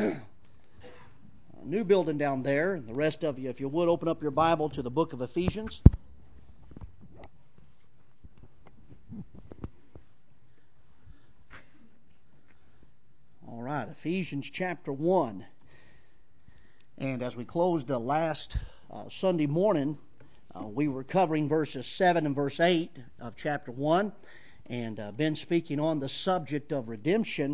new building down there. And the rest of you, if you would, open up your Bible to the book of Ephesians. All right, Ephesians chapter 1. And as we closed the last Sunday morning, we were covering verses 7 and verse 8 of chapter 1, and been speaking on the subject of redemption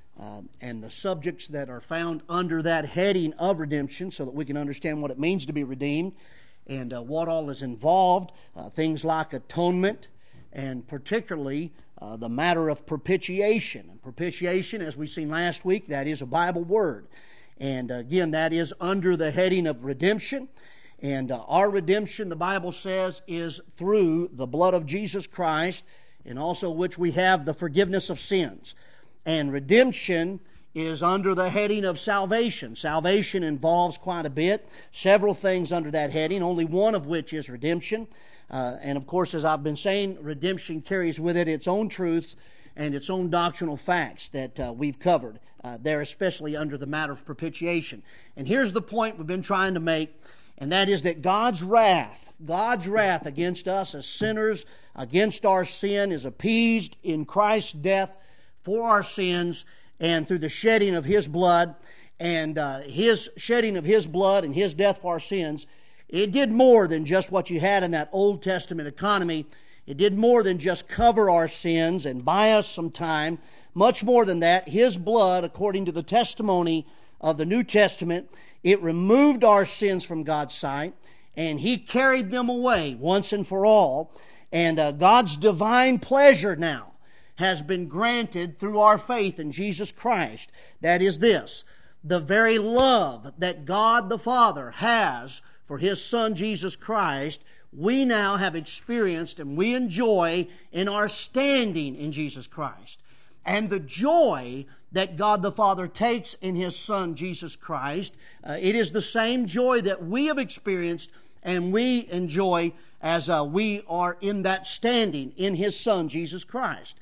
and the subjects that are found under that heading of redemption, so that we can understand what it means to be redeemed and what all is involved, things like atonement, and particularly the matter of propitiation. And propitiation, as we seen last week, that is a Bible word. And again, that is under the heading of redemption. And our redemption, the Bible says, is through the blood of Jesus Christ, and also which we have the forgiveness of sins. And redemption is under the heading of salvation. Salvation involves quite a bit, several things under that heading, only one of which is redemption. And of course, as I've been saying, redemption carries with it its own truths and its own doctrinal facts that we've covered there, especially under the matter of propitiation. And here's the point we've been trying to make, and that is that God's wrath against us as sinners, against our sin, is appeased in Christ's death for our sins and through the shedding of His blood. And His shedding of His blood and His death for our sins, it did more than just what you had in that Old Testament economy. It did more than just cover our sins and buy us some time. Much more than that, His blood, according to the testimony of the New Testament, it removed our sins from God's sight, and He carried them away once and for all. And God's divine pleasure now has been granted through our faith in Jesus Christ. That is this: the very love that God the Father has for His Son Jesus Christ, we now have experienced and we enjoy in our standing in Jesus Christ. And the joy that God the Father takes in His Son Jesus Christ, it is the same joy that we have experienced and we enjoy as we are in that standing in His Son Jesus Christ.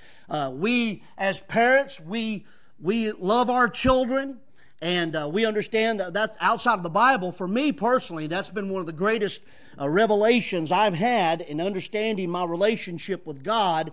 We as parents, we love our children, and we understand that that's outside of the Bible. For me personally, that's been one of the greatest revelations I've had in understanding my relationship with God,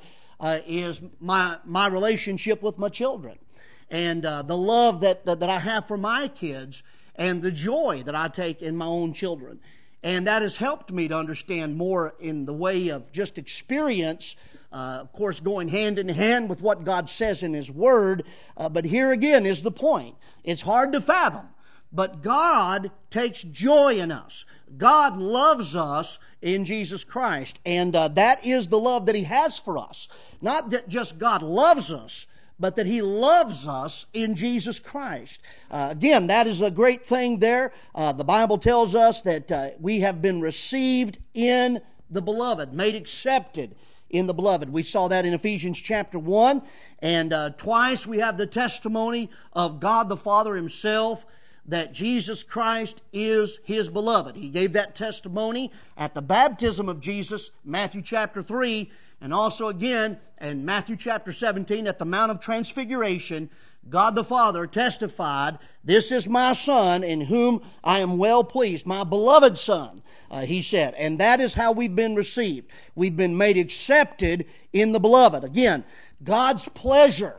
is my relationship with my children. And the love that I have for my kids, and the joy that I take in my own children. And that has helped me to understand more in the way of just experience, of course, going hand in hand with what God says in His Word. But here again is the point. It's hard to fathom, but God takes joy in us. God loves us in Jesus Christ, and that is the love that He has for us. Not that just God loves us, but that He loves us in Jesus Christ. Again, that is a great thing there. The Bible tells us that we have been received in the Beloved, made accepted in the Beloved. We saw that in Ephesians chapter 1, and twice we have the testimony of God the Father Himself that Jesus Christ is His Beloved. He gave that testimony at the baptism of Jesus, Matthew chapter 3, and also again in Matthew chapter 17 at the Mount of Transfiguration. God the Father testified, "This is my Son in whom I am well pleased," my beloved Son, He said. And that is how we've been received. We've been made accepted in the Beloved. Again, God's pleasure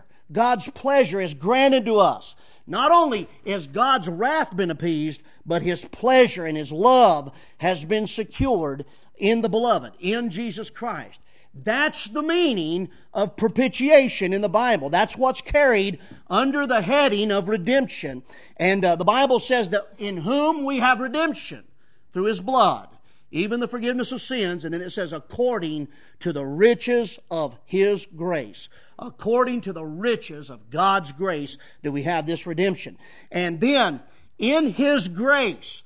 is granted to us. Not only has God's wrath been appeased, but His pleasure and His love has been secured in the Beloved, in Jesus Christ. That's the meaning of propitiation in the Bible. That's what's carried under the heading of redemption. And the Bible says that in whom we have redemption through His blood, even the forgiveness of sins. And then it says, according to the riches of His grace. According to the riches of God's grace do we have this redemption. And then in His grace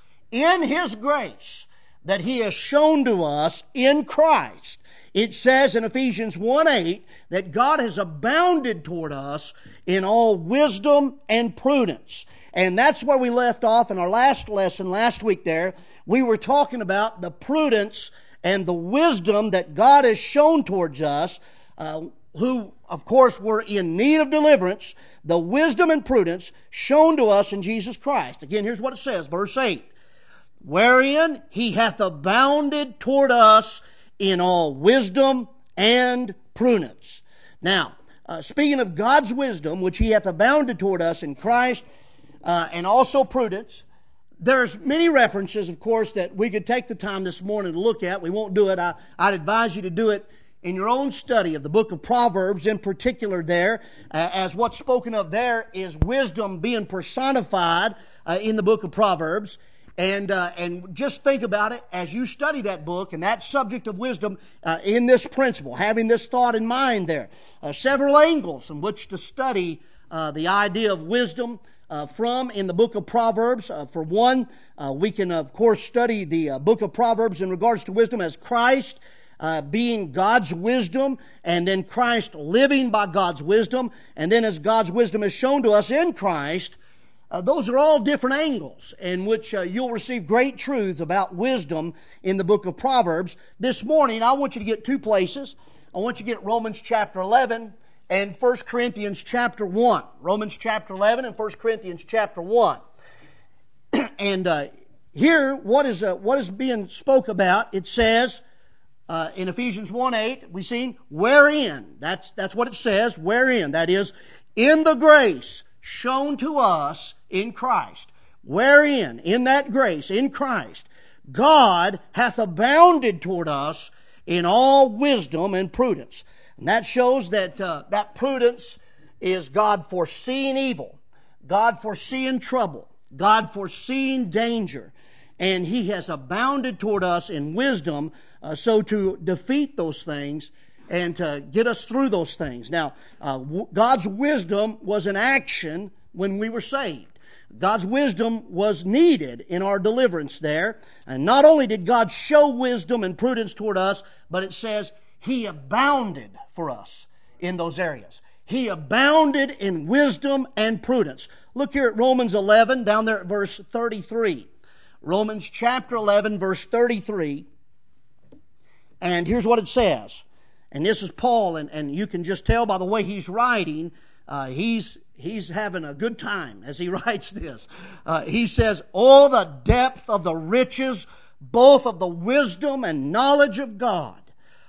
that He has shown to us in Christ, it says in Ephesians 1:8 that God has abounded toward us in all wisdom and prudence. And that's where we left off in our last lesson last week there. We were talking about the prudence and the wisdom that God has shown towards us who, of course, were in need of deliverance, the wisdom and prudence shown to us in Jesus Christ. Again, here's what it says, verse 8. Wherein he hath abounded toward us in all wisdom and prudence. Now, speaking of God's wisdom, which he hath abounded toward us in Christ, and also prudence, there's many references, of course, that we could take the time this morning to look at. We won't do it. I'd advise you to do it in your own study of the book of Proverbs, in particular there, as what's spoken of there is wisdom being personified in the book of Proverbs. And just think about it as you study that book and that subject of wisdom in this principle, having this thought in mind there. Several angles in which to study the idea of wisdom from in the book of Proverbs. For one, we can, of course, study the book of Proverbs in regards to wisdom as Christ being God's wisdom, and then Christ living by God's wisdom, and then as God's wisdom is shown to us in Christ. Those are all different angles in which you'll receive great truths about wisdom in the book of Proverbs. This morning, I want you to get two places. I want you to get Romans chapter 11 and 1 Corinthians chapter 1. Romans chapter 11 and 1 Corinthians chapter 1. And here, what is being spoke about? It says in Ephesians 1:8, we've seen, wherein, that's what it says, wherein, that is, in the grace shown to us in Christ. Wherein, in that grace, in Christ, God hath abounded toward us in all wisdom and prudence. And that shows that that prudence is God foreseeing evil, God foreseeing trouble, God foreseeing danger. And He has abounded toward us in wisdom so to defeat those things and to get us through those things. Now, God's wisdom was in action when we were saved. God's wisdom was needed in our deliverance there. And not only did God show wisdom and prudence toward us, but it says He abounded for us in those areas. He abounded in wisdom and prudence. Look here at Romans 11, down there at verse 33. Romans chapter 11, verse 33. And here's what it says. And this is Paul, and you can just tell by the way he's writing, he's having a good time as he writes this. He says, "Oh, the depth of the riches, both of the wisdom and knowledge of God.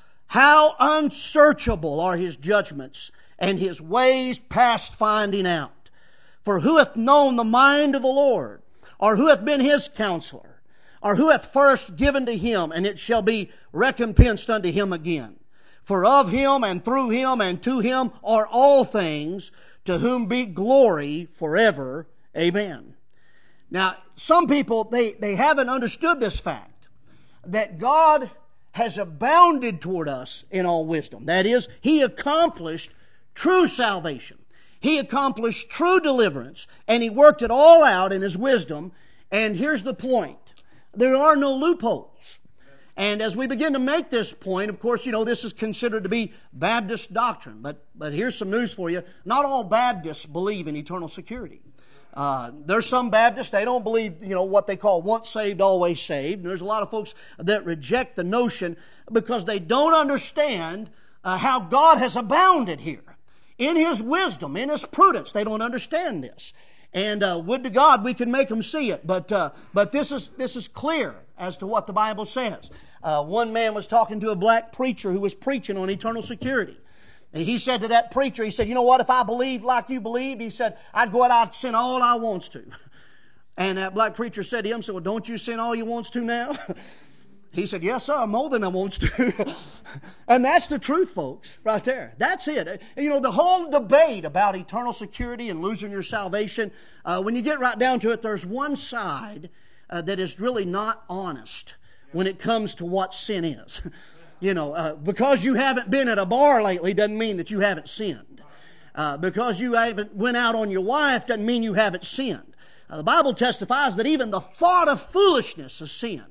How unsearchable are His judgments, and His ways past finding out. For who hath known the mind of the Lord? Or who hath been His counselor? Or who hath first given to Him, and it shall be recompensed unto Him again? For of Him, and through Him, and to Him are all things, to whom be glory forever. Amen." Now, some people, they haven't understood this fact, that God has abounded toward us in all wisdom. That is, He accomplished true salvation. He accomplished true deliverance, and He worked it all out in His wisdom. And here's the point. There are no loopholes. And as we begin to make this point, of course, you know, this is considered to be Baptist doctrine. But here's some news for you. Not all Baptists believe in eternal security. There's some Baptists, they don't believe, you know, what they call once saved, always saved. And there's a lot of folks that reject the notion because they don't understand how God has abounded here. In His wisdom, in His prudence, they don't understand this. And would to God we can make them see it. But this is clear as to what the Bible says. One man was talking to a black preacher who was preaching on eternal security. And he said to that preacher, he said, "You know what, if I believed like you believed," he said, "I'd go out and sin all I wants to." And that black preacher said to him, "So, well, don't you sin all you wants to now?" He said, "Yes, sir, more than I wants to." And that's the truth, folks, right there. That's it. You know, the whole debate about eternal security and losing your salvation, when you get right down to it, there's one side that is really not honest when it comes to what sin is. You know, because you haven't been at a bar lately doesn't mean that you haven't sinned. Because you haven't went out on your wife doesn't mean you haven't sinned. The Bible testifies that even the thought of foolishness is sin.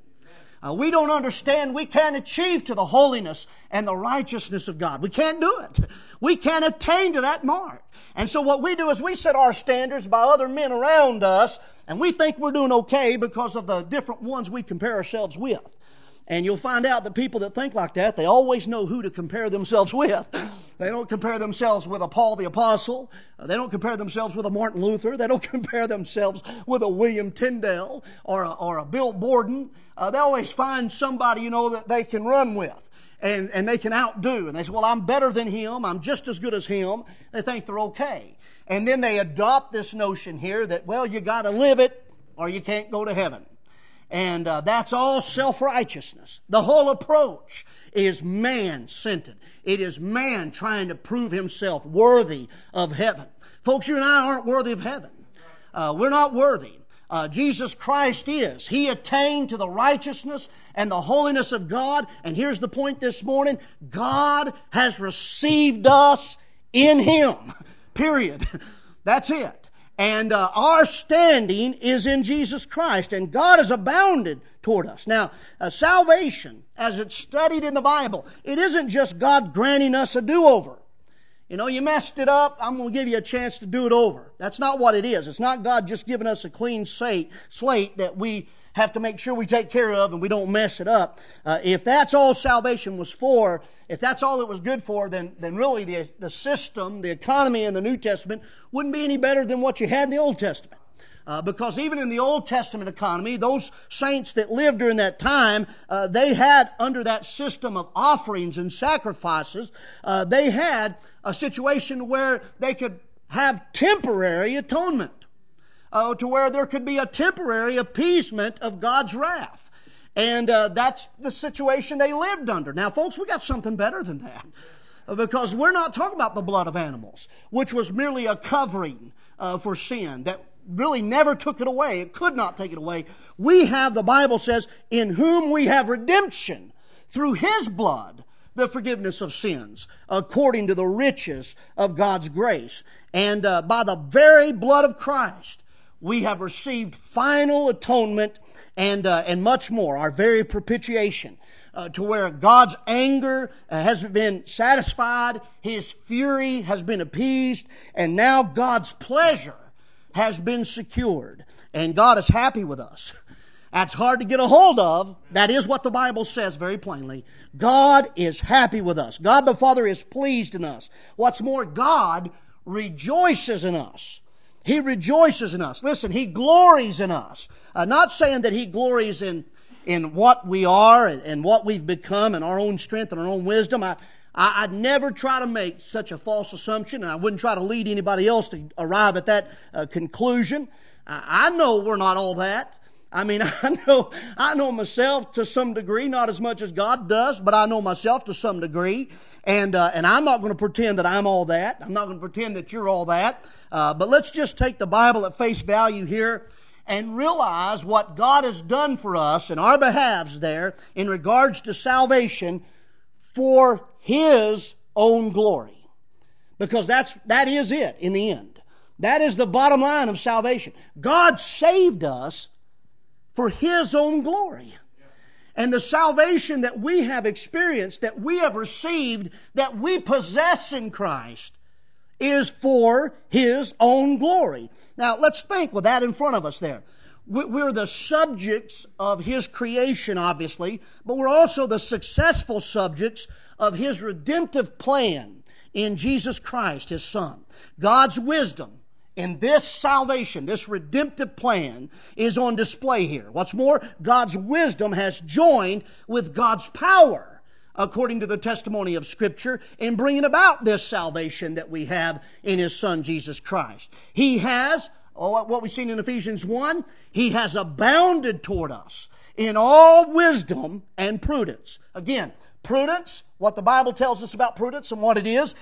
We don't understand, we can't achieve to the holiness and the righteousness of God. We can't do it. We can't attain to that mark. And so what we do is we set our standards by other men around us, and we think we're doing okay because of the different ones we compare ourselves with. And you'll find out that people that think like that, they always know who to compare themselves with. They don't compare themselves with a Paul the Apostle. They don't compare themselves with a Martin Luther. They don't compare themselves with a William Tyndale or a Bill Borden. They always find somebody, that they can run with and they can outdo. And they say, well, I'm better than him. I'm just as good as him. They think they're okay. And then they adopt this notion here that, well, you got to live it or you can't go to heaven. And that's all self-righteousness. The whole approach is man-centered. It is man trying to prove himself worthy of heaven. Folks, you and I aren't worthy of heaven. We're not worthy. Jesus Christ is. He attained to the righteousness and the holiness of God. And here's the point this morning. God has received us in Him. Period. That's it. And our standing is in Jesus Christ. And God has abounded toward us. Now, salvation, as it's studied in the Bible, it isn't just God granting us a do-over. You messed it up, I'm going to give you a chance to do it over. That's not what it is. It's not God just giving us a clean slate that we have to make sure we take care of and we don't mess it up. If that's all salvation was for, if that's all it was good for, then really the system, the economy in the New Testament wouldn't be any better than what you had in the Old Testament. Because even in the Old Testament economy, those saints that lived during that time, they had, under that system of offerings and sacrifices, they had a situation where they could have temporary atonement, to where there could be a temporary appeasement of God's wrath. And that's the situation they lived under. Now, folks, we got something better than that. Because we're not talking about the blood of animals, which was merely a covering for sin that really never took it away. It could not take it away. We have, the Bible says, in whom we have redemption through His blood, the forgiveness of sins, according to the riches of God's grace. And by the very blood of Christ, we have received final atonement and much more, our very propitiation. To where God's anger has been satisfied, His fury has been appeased, and now God's pleasure has been secured. And God is happy with us. That's hard to get a hold of. That is what the Bible says very plainly. God is happy with us. God the Father is pleased in us. What's more, God rejoices in us. He rejoices in us. Listen, He glories in us. Not saying that He glories in what we are and what we've become and our own strength and our own wisdom. I'd never try to make such a false assumption, and I wouldn't try to lead anybody else to arrive at that conclusion. I know we're not all that. I mean, I know myself to some degree, not as much as God does, but I know myself to some degree. And I'm not going to pretend that I'm all that. I'm not going to pretend that you're all that. But let's just take the Bible at face value here and realize what God has done for us in our behalves there in regards to salvation for His own glory. Because that is it in the end. That is the bottom line of salvation. God saved us for His own glory. And the salvation that we have experienced, that we have received, that we possess in Christ is for His own glory. Now, let's think with that in front of us there. We're the subjects of His creation, obviously, but we're also the successful subjects of His redemptive plan in Jesus Christ, His Son. God's wisdom in this salvation, this redemptive plan, is on display here. What's more, God's wisdom has joined with God's power, according to the testimony of Scripture, in bringing about this salvation that we have in His Son, Jesus Christ. He has, what we've seen in Ephesians 1, He has abounded toward us in all wisdom and prudence. Again, prudence, what the Bible tells us about prudence and what it is,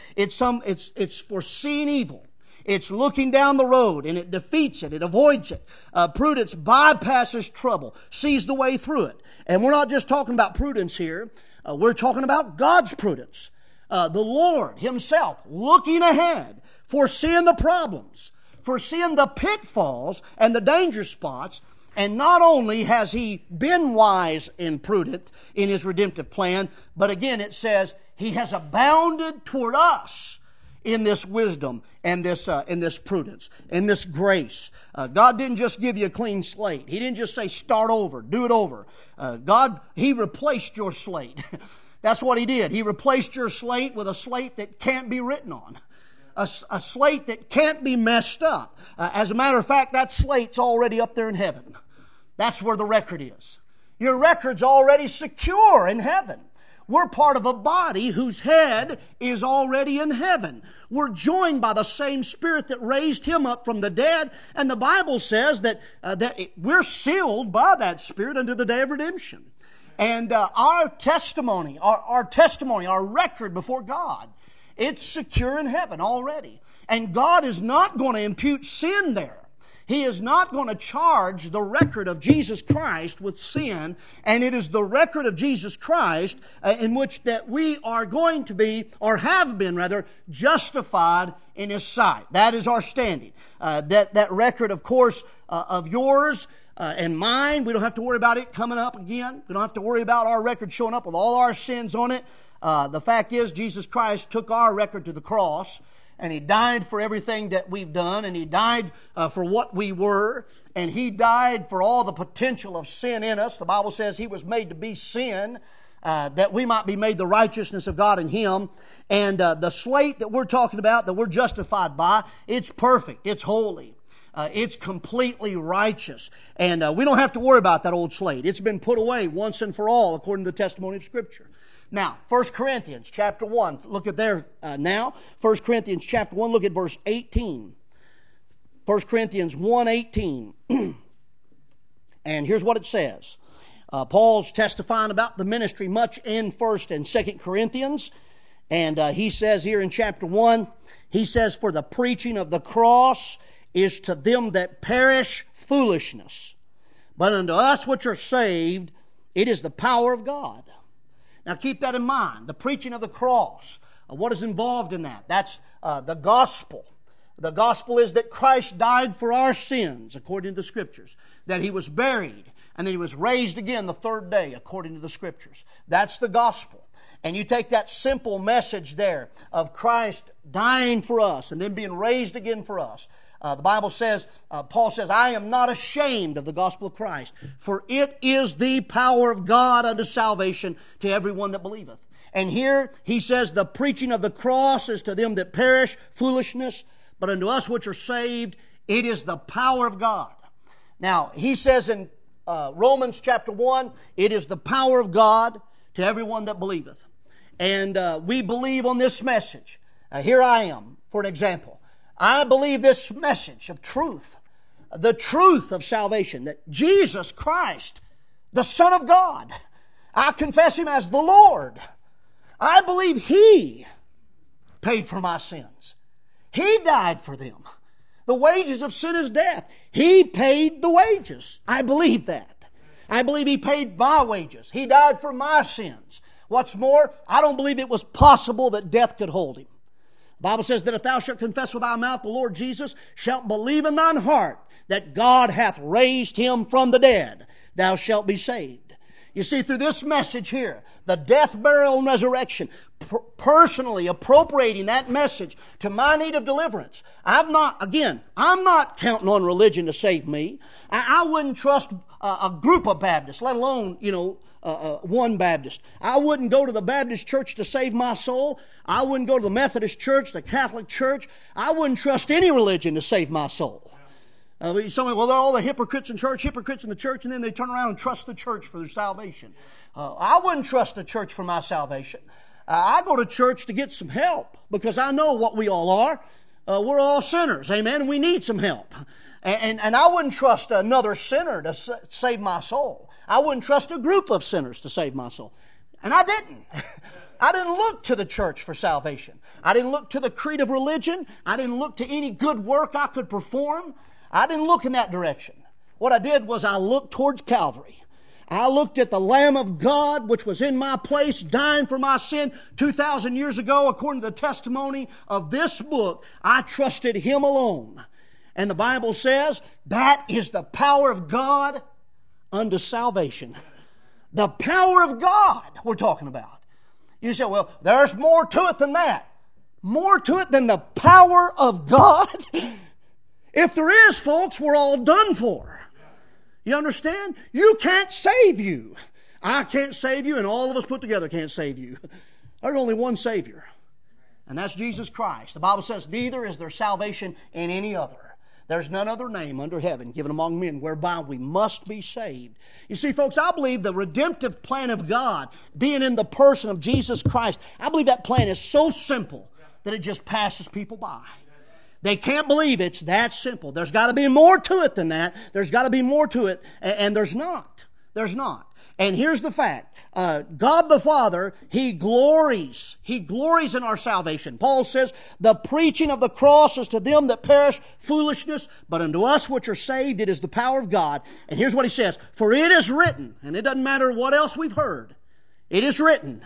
it's foreseeing evil. It's looking down the road and it defeats it. It avoids it. Prudence bypasses trouble, sees the way through it. And we're not just talking about prudence here. We're talking about God's prudence. The Lord Himself looking ahead, foreseeing the problems, foreseeing the pitfalls and the danger spots. And not only has He been wise and prudent in His redemptive plan, but again it says He has abounded toward us in this wisdom and this prudence and this grace. God didn't just give you a clean slate. He didn't just say start over, do it over. God, He replaced your slate. That's what He did. He replaced your slate with a slate that can't be written on. A slate that can't be messed up. As a matter of fact, that slate's already up there in heaven. That's where the record is. Your record's already secure in heaven. We're part of a body whose head is already in heaven. We're joined by the same Spirit that raised Him up from the dead. And the Bible says that we're sealed by that Spirit unto the day of redemption. And our testimony, our record before God, it's secure in heaven already. And God is not going to impute sin there. He is not going to charge the record of Jesus Christ with sin. And it is the record of Jesus Christ in which that we are going to be, or have been rather, justified in His sight. That is our standing. That record, of course, of yours and mine, we don't have to worry about it coming up again. We don't have to worry about our record showing up with all our sins on it. The fact is, Jesus Christ took our record to the cross, and He died for everything that we've done, and He died for what we were, and He died for all the potential of sin in us. The Bible says He was made to be sin, that we might be made the righteousness of God in Him. And the slate that we're talking about, that we're justified by, it's perfect, it's holy. It's completely righteous. And we don't have to worry about that old slate. It's been put away once and for all according to the testimony of Scripture. Now, 1 Corinthians chapter 1, look at there now. 1 Corinthians chapter 1, look at verse 18. 1 Corinthians 1:18. And here's what it says. Paul's testifying about the ministry much in 1 and 2 Corinthians. And he says here in chapter 1, he says, "For the preaching of the cross is to them that perish foolishness. But unto us which are saved, it is the power of God." Now keep that in mind. The preaching of the cross. What is involved in that? That's the gospel. The gospel is that Christ died for our sins, according to the Scriptures. That He was buried, and that He was raised again the third day, according to the Scriptures. That's the gospel. And you take that simple message there of Christ dying for us and then being raised again for us. The Bible says, Paul says, "I am not ashamed of the gospel of Christ, for it is the power of God unto salvation to everyone that believeth." And here he says, the preaching of the cross is to them that perish foolishness, but unto us which are saved, it is the power of God. Now, he says in Romans chapter 1, it is the power of God to everyone that believeth. And we believe on this message. Here I am, for an example. I believe this message of truth, the truth of salvation, that Jesus Christ, the Son of God, I confess Him as the Lord. I believe He paid for my sins. He died for them. The wages of sin is death. He paid the wages. I believe that. I believe He paid my wages. He died for my sins. What's more, I don't believe it was possible that death could hold Him. The Bible says that if thou shalt confess with thy mouth the Lord Jesus, shalt believe in thine heart that God hath raised Him from the dead, thou shalt be saved. You see, through this message here, the death, burial, and resurrection, personally appropriating that message to my need of deliverance. I'm not counting on religion to save me. I wouldn't trust a group of Baptists, let alone, one Baptist. I wouldn't go to the Baptist church to save my soul. I wouldn't go to the Methodist church, the Catholic church. I wouldn't trust any religion to save my soul. Somebody, well, they're all the hypocrites in the church, and then they turn around and trust the church for their salvation. I wouldn't trust the church for my salvation. I go to church to get some help because I know what we all are. We're all sinners, amen, and we need some help. And I wouldn't trust another sinner to save my soul. I wouldn't trust a group of sinners to save my soul. And I didn't. I didn't look to the church for salvation. I didn't look to the creed of religion. I didn't look to any good work I could perform. I didn't look in that direction. What I did was I looked towards Calvary. I looked at the Lamb of God, which was in my place, dying for my sin 2,000 years ago. According to the testimony of this book, I trusted Him alone. And the Bible says that is the power of God unto salvation. The power of God we're talking about. You say, well, there's more to it than that. More to it than the power of God? If there is, folks, we're all done for. You understand? You can't save you. I can't save you, and all of us put together can't save you. There's only one Savior, and that's Jesus Christ. The Bible says, neither is there salvation in any other. There's none other name under heaven given among men whereby we must be saved. You see, folks, I believe the redemptive plan of God, being in the person of Jesus Christ, I believe that plan is so simple that it just passes people by. They can't believe it's that simple. There's got to be more to it than that. There's got to be more to it, and there's not. There's not. And here's the fact. God the Father, He glories. He glories in our salvation. Paul says, the preaching of the cross is to them that perish foolishness, but unto us which are saved it is the power of God. And here's what he says, for it is written, and it doesn't matter what else we've heard, it is written,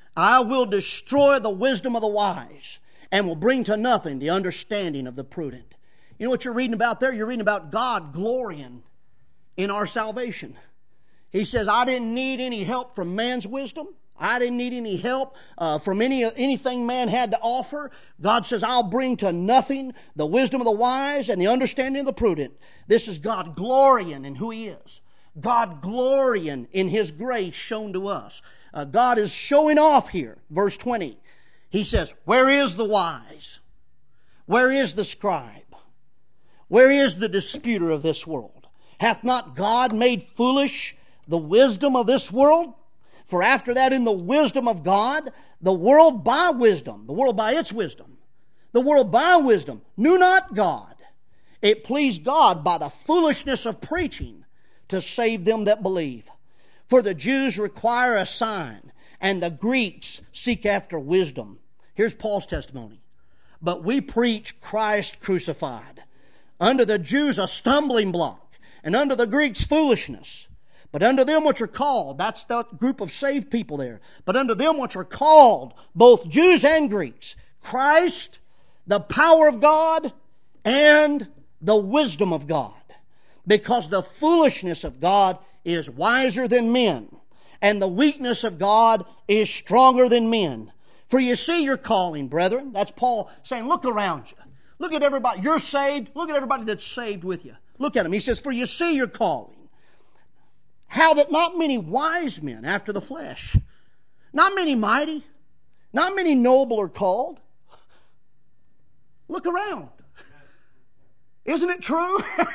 I will destroy the wisdom of the wise, and will bring to nothing the understanding of the prudent. You know what you're reading about there? You're reading about God glorying in our salvation. He says, I didn't need any help from man's wisdom. I didn't need any help from anything man had to offer. God says, I'll bring to nothing the wisdom of the wise and the understanding of the prudent. This is God glorying in who He is. God glorying in His grace shown to us. God is showing off here. Verse 20. He says, where is the wise? Where is the scribe? Where is the disputer of this world? Hath not God made foolish the wisdom of this world? For after that, in the wisdom of God, the world by wisdom, the world by its wisdom, the world by wisdom knew not God. It pleased God by the foolishness of preaching to save them that believe. For the Jews require a sign, and the Greeks seek after wisdom. Here's Paul's testimony. But we preach Christ crucified. Unto the Jews a stumbling block, and unto the Greeks foolishness. But unto them which are called, that's the group of saved people there. But unto them which are called, both Jews and Greeks, Christ, the power of God, and the wisdom of God. Because the foolishness of God is wiser than men, and the weakness of God is stronger than men. For you see your calling, brethren. That's Paul saying, look around you. Look at everybody. You're saved. Look at everybody that's saved with you. Look at them. He says, for you see your calling. How that not many wise men after the flesh, not many mighty, not many noble are called. Look around. Isn't it true?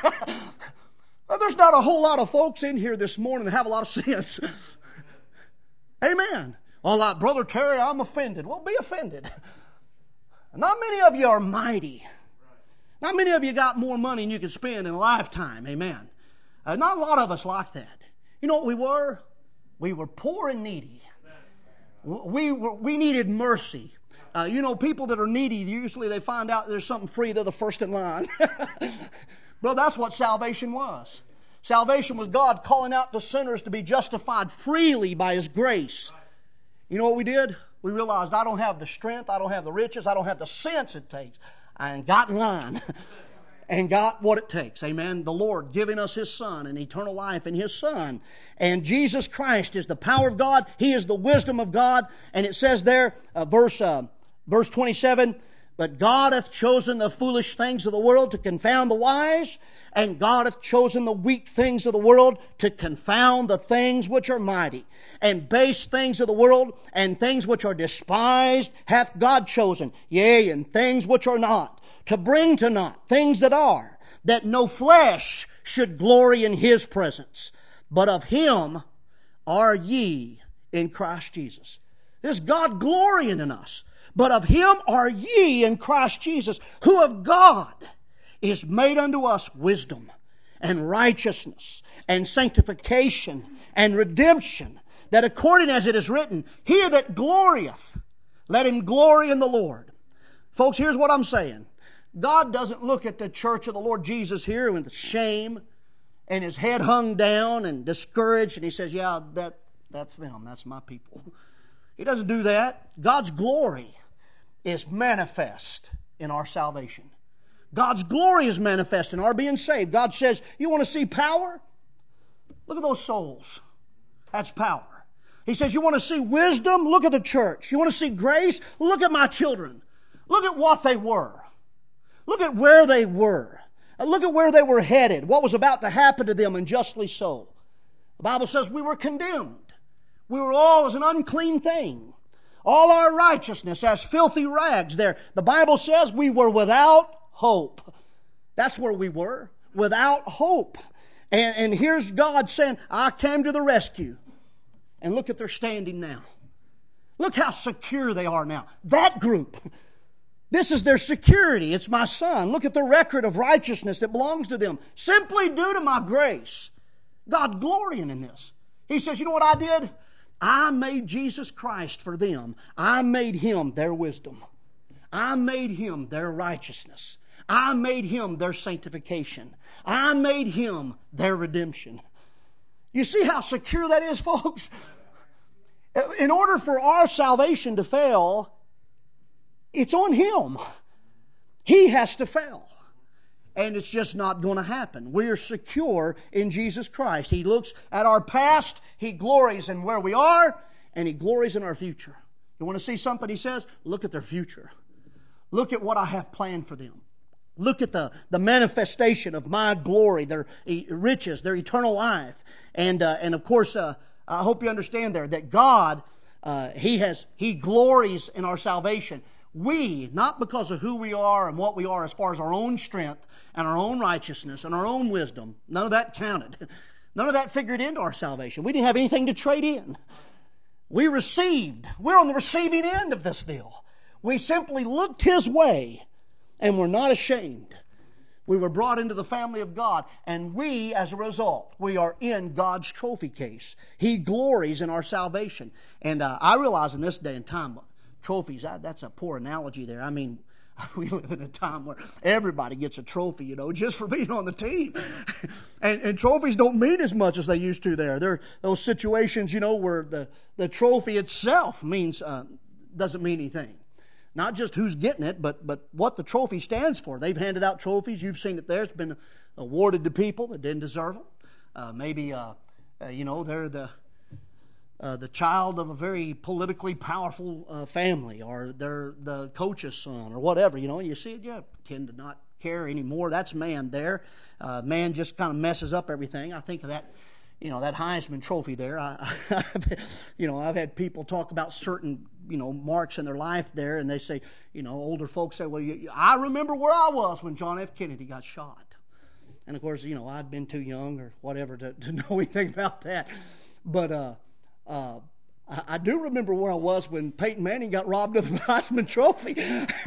Well, there's not a whole lot of folks in here this morning that have a lot of sense. Amen. Well, like, Brother Terry, I'm offended. Well, be offended. Not many of you are mighty. Not many of you got more money than you could spend in a lifetime. Amen. Not a lot of us like that. You know what we were? We were poor and needy. We needed mercy. People that are needy, usually they find out there's something free, they're the first in line. Well, that's what salvation was. Salvation was God calling out to sinners to be justified freely by His grace. You know what we did? We realized I don't have the strength, I don't have the riches, I don't have the sense it takes. I got in line and got what it takes. Amen. The Lord giving us His Son and eternal life in His Son. And Jesus Christ is the power of God. He is the wisdom of God. And it says there, verse 27, but God hath chosen the foolish things of the world to confound the wise, and God hath chosen the weak things of the world to confound the things which are mighty. And base things of the world and things which are despised hath God chosen, yea, and things which are not, to bring to naught things that are, that no flesh should glory in His presence. But of Him are ye in Christ Jesus. This is God glorying in us. But of Him are ye in Christ Jesus, who of God is made unto us wisdom and righteousness and sanctification and redemption, that according as it is written, he that glorieth, let him glory in the Lord. Folks, here's what I'm saying. God doesn't look at the church of the Lord Jesus here with shame and his head hung down and discouraged, and He says, yeah, that's them. That's my people. He doesn't do that. God's glory is manifest in our salvation. God's glory is manifest in our being saved. God says, you want to see power? Look at those souls. That's power. He says, you want to see wisdom? Look at the church. You want to see grace? Look at my children. Look at what they were. Look at where they were. Look at where they were headed, what was about to happen to them, and justly so. The Bible says we were condemned. We were all as an unclean thing. All our righteousness as filthy rags there. The Bible says we were without hope. That's where we were, without hope. And here's God saying, I came to the rescue. And look at their standing now. Look how secure they are now. That group, this is their security. It's my son. Look at the record of righteousness that belongs to them. Simply due to my grace. God glorying in this. He says, you know what I did? I made Jesus Christ for them. I made Him their wisdom. I made Him their righteousness. I made Him their sanctification. I made Him their redemption. You see how secure that is, folks? In order for our salvation to fail, it's on Him. He has to fail. And it's just not going to happen. We are secure in Jesus Christ. He looks at our past, He glories in where we are, and He glories in our future. You want to see something He says? Look at their future. Look at what I have planned for them. Look at the manifestation of my glory, their riches, their eternal life. And of course, I hope you understand there that God, He glories in our salvation. We, not because of who we are and what we are as far as our own strength and our own righteousness and our own wisdom, none of that counted. None of that figured into our salvation. We didn't have anything to trade in. We received. We're on the receiving end of this deal. We simply looked His way and we're not ashamed. We were brought into the family of God, and we, as a result, we are in God's trophy case. He glories in our salvation. And I realize in this day and time, trophies, that's a poor analogy there. I mean, we live in a time where everybody gets a trophy, just for being on the team. and trophies don't mean as much as they used to there. There are those situations, where the trophy itself doesn't mean anything. Not just who's getting it, but what the trophy stands for. They've handed out trophies. You've seen it there. It's been awarded to people that didn't deserve them. Maybe, they're the child of a very politically powerful family, or they're the coach's son, or whatever. You see it, you tend to not care anymore. That's man there. Man just kind of messes up everything. I think of that. That Heisman Trophy there. I've had people talk about certain, marks in their life there, and they say, older folks say, well, I remember where I was when John F. Kennedy got shot. And of course, I'd been too young or whatever to know anything about that. But I do remember where I was when Peyton Manning got robbed of the Heisman Trophy.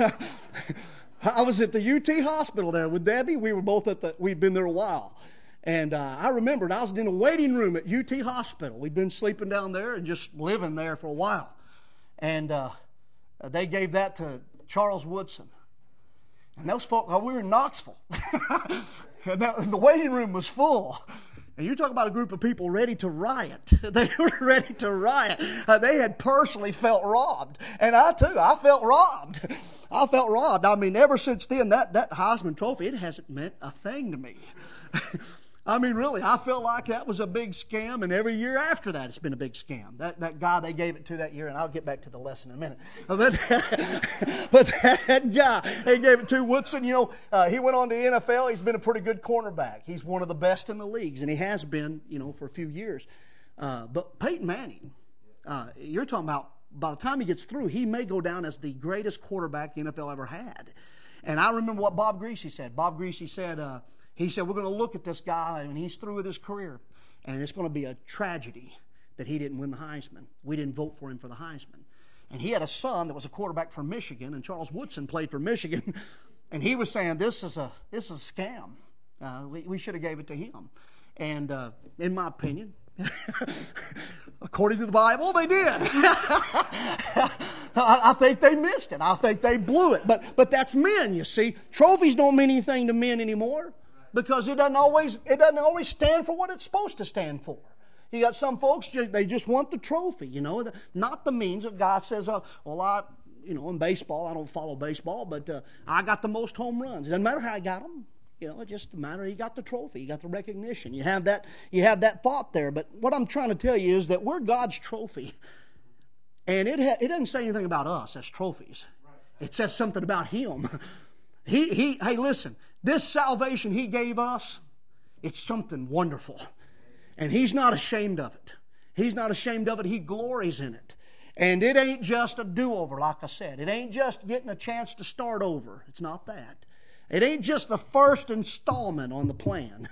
I was at the UT hospital there with Debbie. We were both we'd been there a while. And I remembered I was in a waiting room at UT Hospital. We'd been sleeping down there and just living there for a while. And they gave that to Charles Woodson. And those folks, we were in Knoxville. and the waiting room was full. And you talk about a group of people ready to riot. They were ready to riot. They had personally felt robbed. And I too, I felt robbed. I felt robbed. I mean, ever since then, that Heisman Trophy, it hasn't meant a thing to me. I mean, really, I felt like that was a big scam, and every year after that, it's been a big scam. That guy they gave it to that year, and I'll get back to the lesson in a minute. But that guy they gave it to, Woodson, he went on to the NFL. He's been a pretty good cornerback. He's one of the best in the leagues, and he has been, for a few years. But Peyton Manning, you're talking about, by the time he gets through, he may go down as the greatest quarterback the NFL ever had. And I remember what Bob Greasy said. Bob Greasy said, he said, we're going to look at this guy when he's through with his career, and it's going to be a tragedy that he didn't win the Heisman. We didn't vote for him for the Heisman. And he had a son that was a quarterback from Michigan, and Charles Woodson played for Michigan, and he was saying, this is a scam. We should have gave it to him. And in my opinion, according to the Bible, they did. I think they missed it. I think they blew it. But that's men, you see. Trophies don't mean anything to men anymore. Because it doesn't always stand for what it's supposed to stand for. You got some folks, they just want the trophy, not the means. A guy says, in baseball, I don't follow baseball, but I got the most home runs. It doesn't matter how I got them. It just matters. You got the trophy. You got the recognition. You have that thought there. But what I'm trying to tell you is that we're God's trophy. And it doesn't say anything about us as trophies. It says something about Him. Hey, listen. This salvation He gave us, it's something wonderful. And He's not ashamed of it. He's not ashamed of it. He glories in it. And it ain't just a do-over, like I said. It ain't just getting a chance to start over. It's not that. It ain't just the first installment on the plan.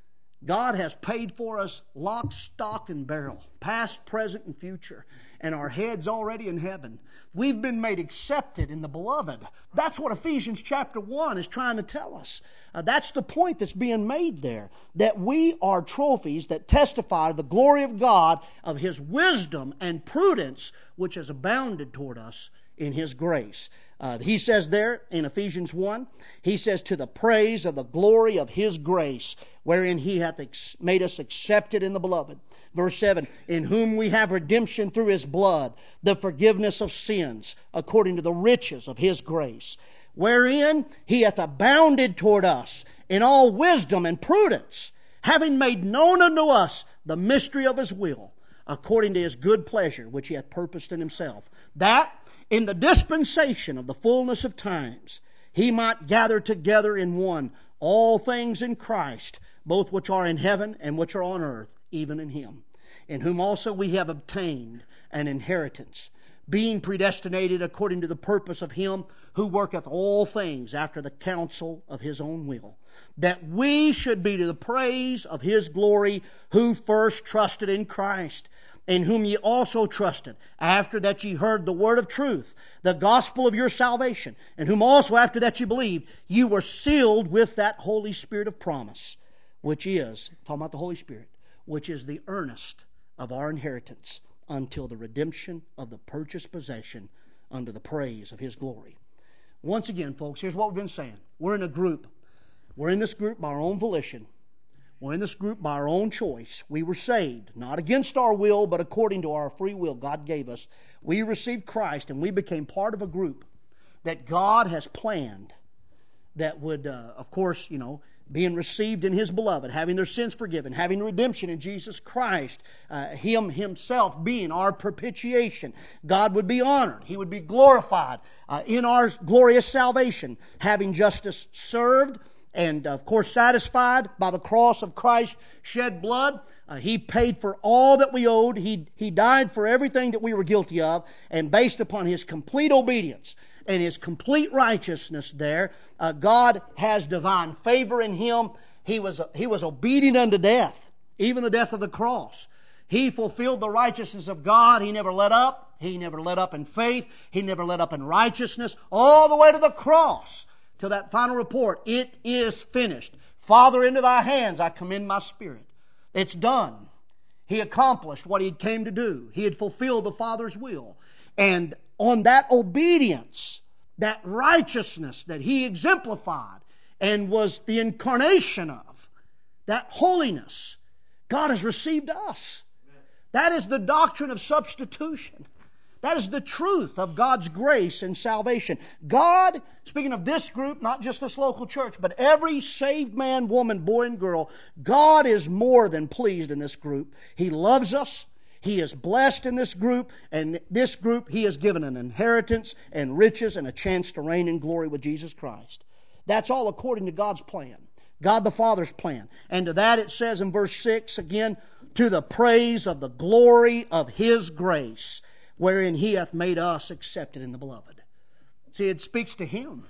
God has paid for us lock, stock, and barrel, past, present, and future. And our head's already in heaven. We've been made accepted in the Beloved. That's what Ephesians chapter 1 is trying to tell us. That's the point that's being made there. That we are trophies that testify the glory of God, of His wisdom and prudence, which has abounded toward us in His grace. He says there in Ephesians 1, he says, to the praise of the glory of His grace, wherein He hath made us accepted in the Beloved. Verse 7, in whom we have redemption through His blood, the forgiveness of sins, according to the riches of His grace, wherein He hath abounded toward us in all wisdom and prudence, having made known unto us the mystery of His will, according to His good pleasure, which He hath purposed in Himself, that in the dispensation of the fullness of times He might gather together in one all things in Christ, both which are in heaven and which are on earth, even in Him, in whom also we have obtained an inheritance, being predestinated according to the purpose of Him who worketh all things after the counsel of His own will, that we should be to the praise of His glory, who first trusted in Christ, in whom ye also trusted, after that ye heard the word of truth, the gospel of your salvation, in whom also after that ye believed, you were sealed with that Holy Spirit of promise, which is, talking about the Holy Spirit, which is the earnest of our inheritance until the redemption of the purchased possession unto the praise of His glory. Once again, folks, here's what we've been saying. We're in a group. We're in this group by our own volition. We're in this group by our own choice. We were saved, not against our will, but according to our free will God gave us. We received Christ, and we became part of a group that God has planned that would, of course, being received in His Beloved, having their sins forgiven, having redemption in Jesus Christ, Him Himself being our propitiation. God would be honored. He would be glorified in our glorious salvation, having justice served and, of course, satisfied by the cross of Christ's shed blood. He paid for all that we owed. He died for everything that we were guilty of, and based upon His complete obedience and His complete righteousness there, God has divine favor in Him. He was obedient unto death, even the death of the cross. He fulfilled the righteousness of God. He never let up. He never let up in faith. He never let up in righteousness, all the way to the cross, till that final report, it is finished. Father, into Thy hands I commend my spirit. It's done. He accomplished what He came to do. He had fulfilled the Father's will. And on that obedience, that righteousness that He exemplified and was the incarnation of, that holiness, God has received us. That is the doctrine of substitution. That is the truth of God's grace and salvation. God, speaking of this group, not just this local church, but every saved man, woman, boy, and girl, God is more than pleased in this group. He loves us. He is blessed in this group, and this group He has given an inheritance and riches and a chance to reign in glory with Jesus Christ. That's all according to God's plan, God the Father's plan. And to that it says in verse 6 again, to the praise of the glory of His grace, wherein He hath made us accepted in the Beloved. See, it speaks to Him,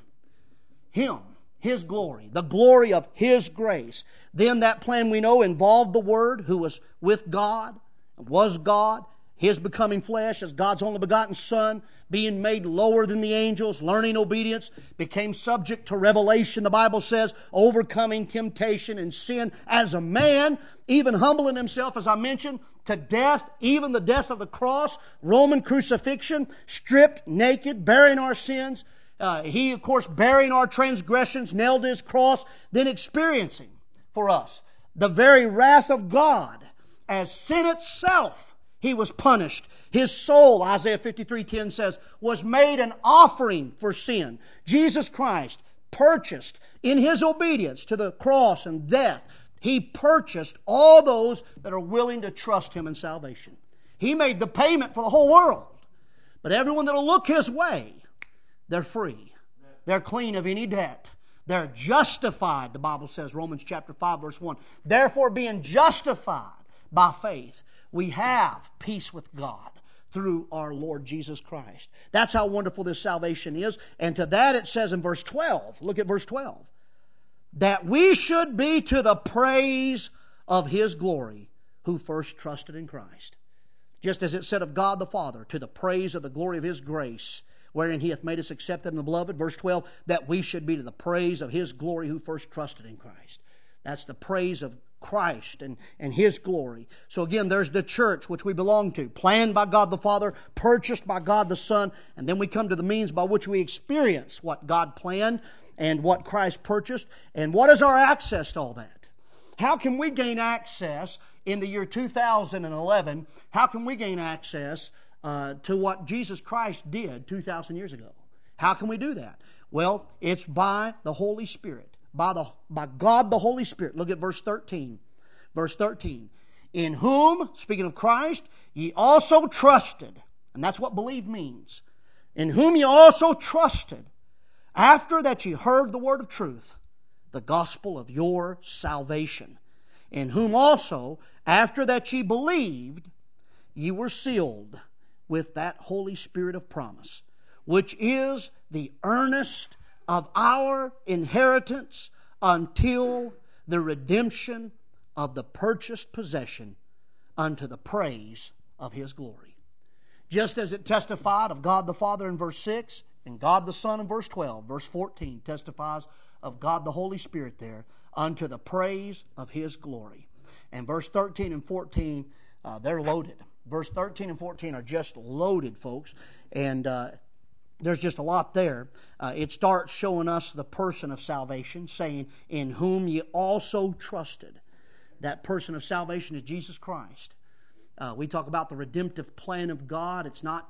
His glory, the glory of His grace. Then that plan we know involved the Word who was with God, was God, His becoming flesh as God's only begotten Son, being made lower than the angels, learning obedience, became subject to revelation, the Bible says, overcoming temptation and sin as a man, even humbling Himself, as I mentioned, to death, even the death of the cross, Roman crucifixion, stripped, naked, bearing our sins. He, of course, bearing our transgressions, nailed to His cross, then experiencing for us the very wrath of God. As sin itself, He was punished. His soul, Isaiah 53:10 says, was made an offering for sin. Jesus Christ purchased in His obedience to the cross and death. He purchased all those that are willing to trust Him in salvation. He made the payment for the whole world. But everyone that will look His way, they're free. They're clean of any debt. They're justified, the Bible says, Romans chapter 5, verse 1. Therefore, being justified by faith, we have peace with God through our Lord Jesus Christ. That's how wonderful this salvation is. And to that it says in verse 12, look at verse 12, that we should be to the praise of His glory who first trusted in Christ. Just as it said of God the Father, to the praise of the glory of His grace, wherein He hath made us accepted in the beloved. Verse 12, that we should be to the praise of His glory who first trusted in Christ. That's the praise of Christ and His glory. So again, there's the church which we belong to, planned by God the Father, purchased by God the Son, and then we come to the means by which we experience what God planned and what Christ purchased. And what is our access to all that? How can we gain access in the year 2011? How can we gain access to what Jesus Christ did 2,000 years ago? How can we do that? Well, it's by the Holy Spirit. By God the Holy Spirit. Look at verse 13. Verse 13. In whom, speaking of Christ, ye also trusted. And that's what believe means. In whom ye also trusted, after that ye heard the word of truth, the gospel of your salvation. In whom also, after that ye believed, ye were sealed with that Holy Spirit of promise, which is the earnest of our inheritance until the redemption of the purchased possession unto the praise of His glory. Just as it testified of God the Father in verse 6 and God the Son in verse 12, verse 14 testifies of God the Holy Spirit there unto the praise of His glory. And verse 13 and 14, they're loaded. Verse 13 and 14 are just loaded, folks. And there's just a lot there. It starts showing us the person of salvation, saying, in whom ye also trusted. That person of salvation is Jesus Christ. We talk about the redemptive plan of God. It's not,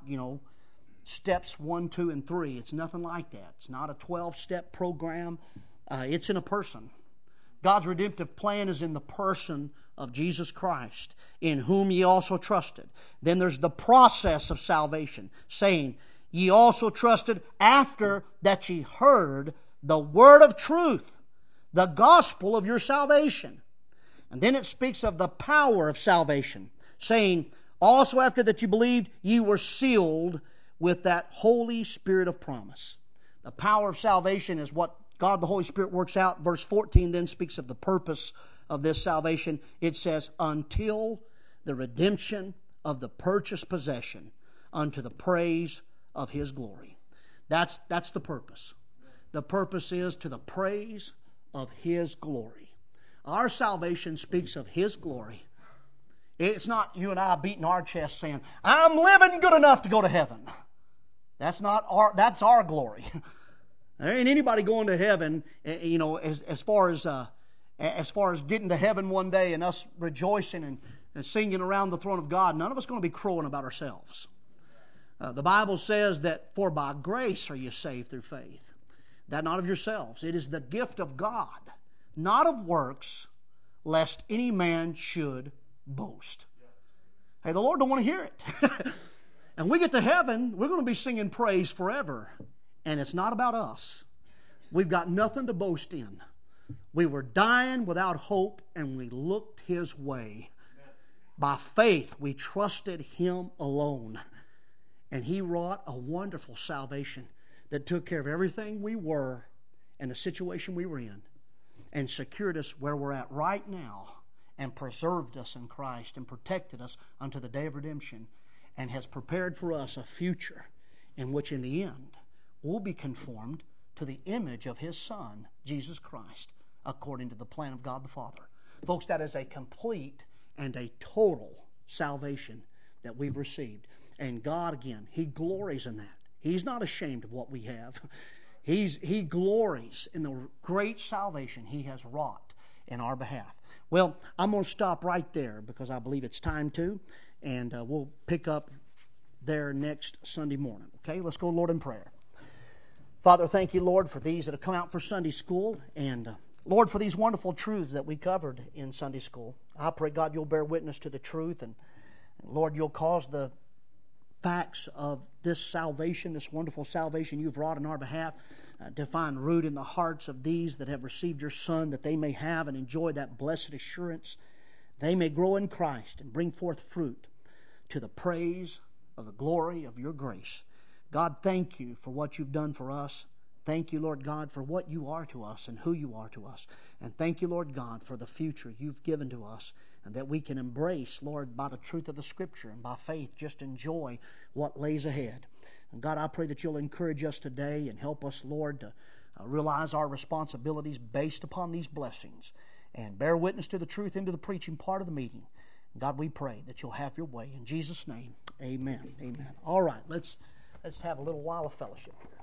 steps 1, 2, and 3. It's nothing like that. It's not a 12-step program. It's in a person. God's redemptive plan is in the person of Jesus Christ, in whom ye also trusted. Then there's the process of salvation, saying, ye also trusted after that ye heard the word of truth, the gospel of your salvation. And then it speaks of the power of salvation, saying, also after that you believed, ye were sealed with that Holy Spirit of promise. The power of salvation is what God the Holy Spirit works out. Verse 14 then speaks of the purpose of this salvation. It says, until the redemption of the purchased possession unto the praise of His glory. That's the purpose. The purpose is to the praise of His glory. Our salvation speaks of His glory. It's not you and I beating our chest saying, I'm living good enough to go to heaven. That's our glory. There ain't anybody going to heaven, as far as getting to heaven one day and us rejoicing and singing around the throne of God. None of us going to be crowing about ourselves. The Bible says that for by grace are you saved through faith. That not of yourselves. It is the gift of God, not of works, lest any man should boast. Hey, the Lord don't want to hear it. And we get to heaven, we're going to be singing praise forever. And it's not about us. We've got nothing to boast in. We were dying without hope, and we looked His way. By faith, we trusted Him alone. And He wrought a wonderful salvation that took care of everything we were and the situation we were in, and secured us where we're at right now, and preserved us in Christ, and protected us unto the day of redemption, and has prepared for us a future in which in the end we'll be conformed to the image of His Son, Jesus Christ, according to the plan of God the Father. Folks, that is a complete and a total salvation that we've received. And God, again, He glories in that. He's not ashamed of what we have. He glories in the great salvation He has wrought in our behalf. Well, I'm going to stop right there because I believe it's time to, and we'll pick up there next Sunday morning. Okay, let's go, Lord, in prayer. Father, thank you, Lord, for these that have come out for Sunday school, and Lord, for these wonderful truths that we covered in Sunday school. I pray, God, you'll bear witness to the truth, and Lord, you'll cause the facts of this salvation, this wonderful salvation you've wrought on our behalf, to find root in the hearts of these that have received your Son, that they may have and enjoy that blessed assurance they may grow in Christ and bring forth fruit to the praise of the glory of your grace. God, thank you for what you've done for us. Thank you, Lord God, for what you are to us and who you are to us. And thank you, Lord God, for the future you've given to us and that we can embrace, Lord, by the truth of the Scripture and by faith, just enjoy what lays ahead. And God, I pray that you'll encourage us today and help us, Lord, to realize our responsibilities based upon these blessings and bear witness to the truth into the preaching part of the meeting. God, we pray that you'll have your way. In Jesus' name, amen. Amen. All right, let's have a little while of fellowship here.